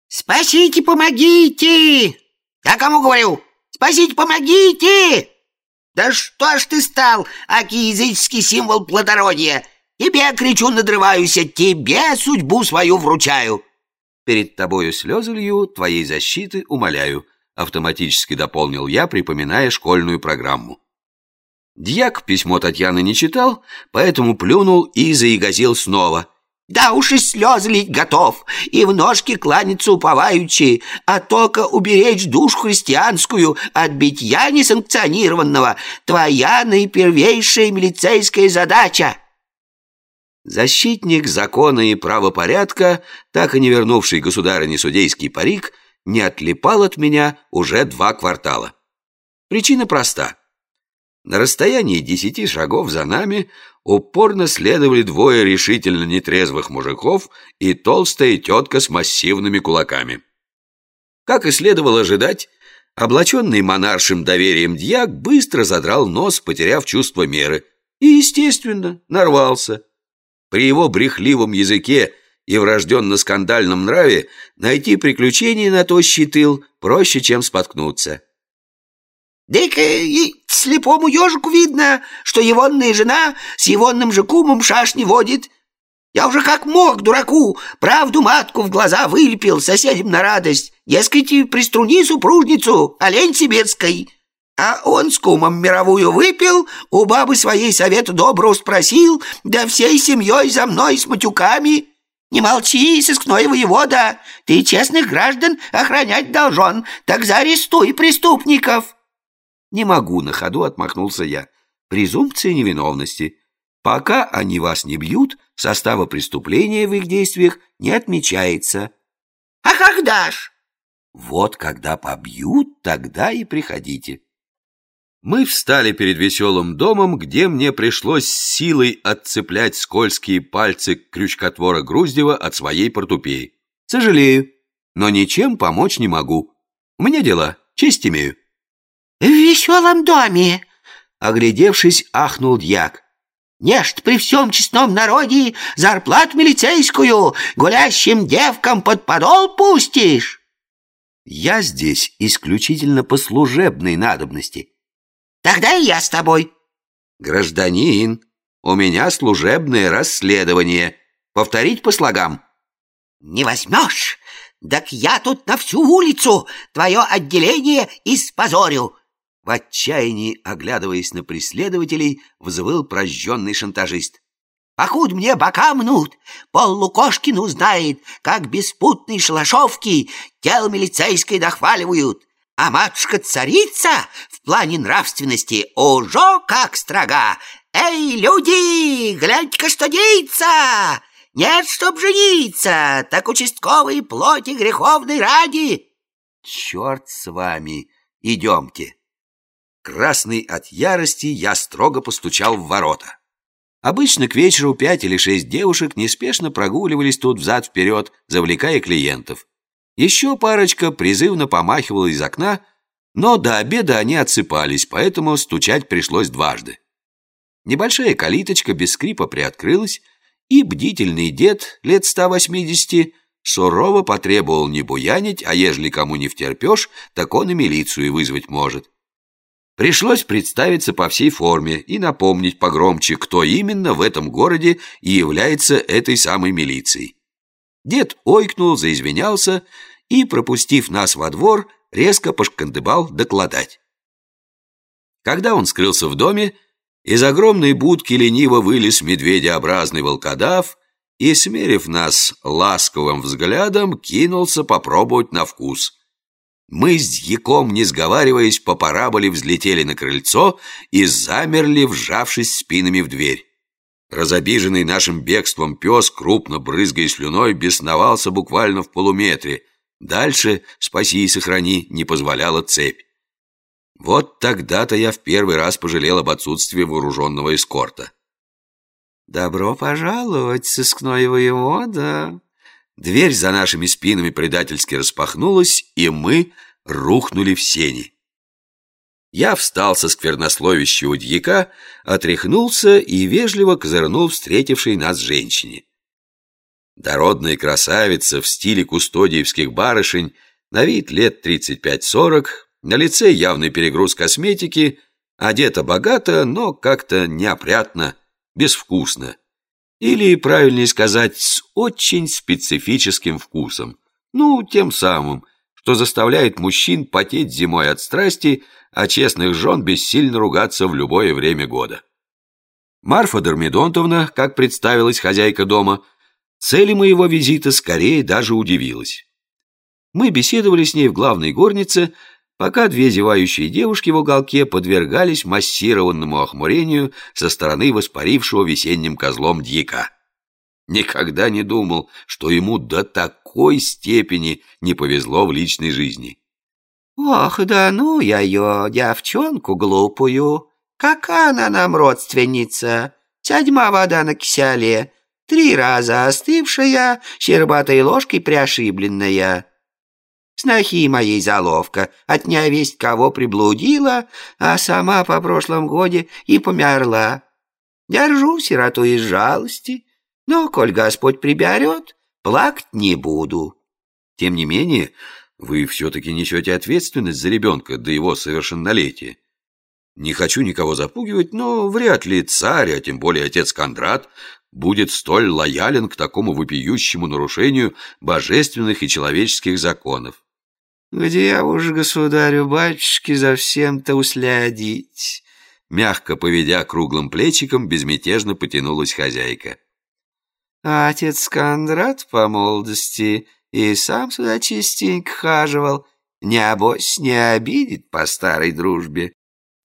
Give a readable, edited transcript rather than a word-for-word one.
Спасите, помогите! Я кому говорю? Спасите, помогите! Да что ж ты стал, аки языческий символ плодородия? Тебе кричу, надрываюсь, тебе судьбу свою вручаю. Перед тобою слезы лью, твоей защиты умоляю, автоматически дополнил я, припоминая школьную программу. Дьяк письмо Татьяны не читал, поэтому плюнул и заигазил снова. Да уж и слезы лить готов, и в ножки кланяться уповаючи, а только уберечь душу христианскую от битья несанкционированного — твоя наипервейшая милицейская задача. Защитник закона и правопорядка, так и не вернувший государыне судейский парик, не отлипал от меня уже 2 квартала. Причина проста. На расстоянии 10 шагов за нами упорно следовали 2 решительно нетрезвых мужиков и толстая тетка с массивными кулаками. Как и следовало ожидать, облаченный монаршим доверием дьяк быстро задрал нос, потеряв чувство меры, и, естественно, нарвался. При его брехливом языке и врожденно-скандальном нраве найти приключения на тощий тыл проще, чем споткнуться. Да-ка и слепому ежику видно, что егонная жена с егонным же кумом шашни водит. Я уже как мог дураку правду матку в глаза вылепил соседям на радость. Дескать, приструни супружницу, олень сибирской. А он с кумом мировую выпил, у бабы своей совета доброго спросил, да всей семьей за мной с матюками. Не молчи, сыскной воевода, ты честных граждан охранять должен, так заарестуй преступников. Не могу, на ходу отмахнулся я. Презумпция невиновности. Пока они вас не бьют, состава преступления в их действиях не отмечается. А когда ж? Вот когда побьют, тогда и приходите. Мы встали перед веселым домом, где мне пришлось силой отцеплять скользкие пальцы крючкотвора Груздева от своей портупеи. Сожалею, но ничем помочь не могу. У меня дела, честь имею. В веселом доме, оглядевшись, ахнул дьяк. Нечто при всем честном народе зарплату милицейскую гулящим девкам под подол пустишь? Я здесь исключительно по служебной надобности. Тогда и я с тобой. Гражданин, у меня служебное расследование. Повторить по слогам? Не возьмешь? Так я тут на всю улицу твое отделение испозорю. В отчаянии, оглядываясь на преследователей, взвыл прожженный шантажист. Покуда мне бока мнут, Пол-Лукошкин узнает, как беспутные шалашовки тело милицейское дохваливают. А матушка-царица в плане нравственности уже как строга. Эй, люди, гляньте-ка, что деется! Нет, чтоб жениться, так участковые плоти греховной ради. Черт с вами, идемте. Красный от ярости, я строго постучал в ворота. Обычно к вечеру 5 или 6 девушек неспешно прогуливались тут взад-вперед, завлекая клиентов. Еще парочка призывно помахивала из окна, но до обеда они отсыпались, поэтому стучать пришлось дважды. Небольшая калиточка без скрипа приоткрылась, и бдительный дед лет 180 сурово потребовал не буянить, а ежели кому не втерпешь, так он и милицию вызвать может. Пришлось представиться по всей форме и напомнить погромче, кто именно в этом городе и является этой самой милицией. Дед ойкнул, заизвинялся и, пропустив нас во двор, резко пошкандыбал докладать. Когда он скрылся в доме, из огромной будки лениво вылез медведеобразный волкодав и, смерив нас ласковым взглядом, кинулся попробовать на вкус. Мы с дьяком, не сговариваясь, по параболе взлетели на крыльцо и замерли, вжавшись спинами в дверь. Разобиженный нашим бегством пес, крупно брызгая слюной, бесновался буквально в полуметре. Дальше, спаси и сохрани, не позволяла цепь. Вот тогда-то я в первый раз пожалел об отсутствии вооруженного эскорта. «Добро пожаловать, сыскной воевода!» Дверь за нашими спинами предательски распахнулась, и мы рухнули в сени. Я встал со сквернословящего дьяка, отряхнулся и вежливо козырнул встретившей нас женщине. Дородная красавица в стиле кустодиевских барышень, на вид лет 35-40, на лице явный перегруз косметики, одета богато, но как-то неопрятно, безвкусно. Или, правильнее сказать, с очень специфическим вкусом. Ну, тем самым, что заставляет мужчин потеть зимой от страсти, а честных жен бессильно ругаться в любое время года. Марфа Дормидонтовна, как представилась хозяйка дома, цели моего визита скорее даже удивилась. Мы беседовали с ней в главной горнице, пока две зевающие девушки в уголке подвергались массированному охмурению со стороны воспарившего весенним козлом дьяка. Никогда не думал, что ему до такой степени не повезло в личной жизни. Ох, да ну я ее, девчонку глупую. Какая она нам родственница? Седьма вода на киселе, 3 раза остывшая, щербатой ложкой приошибленная. Снохи моей заловка, от невесть кого приблудила, а сама по прошлом годе и померла. Держу сироту из жалости, но, коль Господь приберет, плакать не буду. Тем не менее, вы все-таки несете ответственность за ребенка до его совершеннолетия. Не хочу никого запугивать, но вряд ли царь, а тем более отец Кондрат, будет столь лоялен к такому вопиющему нарушению божественных и человеческих законов. Где уж государю-батюшке за всем-то услядить? Мягко поведя круглым плечиком, безмятежно потянулась хозяйка. А отец Кондрат по молодости и сам сюда частенько хаживал. Небось, не обидит по старой дружбе.